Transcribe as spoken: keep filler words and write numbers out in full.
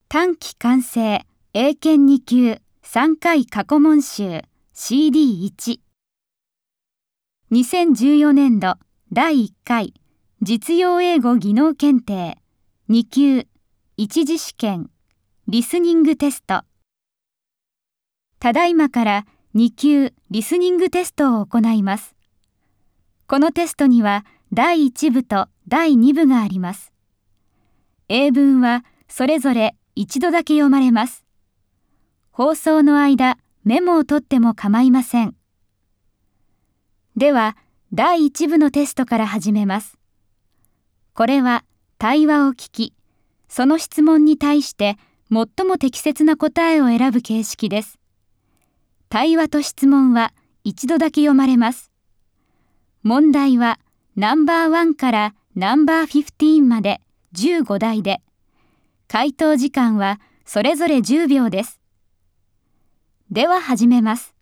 短期完成英検に級さんかい過去問集 シーディーワン。にせんじゅうよねんどだいいっかい実用英語技能検定に級一次試験リスニングテスト。ただいまからに級リスニングテストを行います。このテストにはだいいち部とだいに部があります。英文はそれぞれ一度だけ読まれます。放送の間、メモを取っても構いません。では、だいいち部のテストから始めます。これは対話を聞き、その質問に対して最も適切な答えを選ぶ形式です。対話と質問は一度だけ読まれます。問題はナンバーワンからナンバーフィフティーンまでじゅうご題で、回答時間はそれぞれじゅうびょうです。では始めます。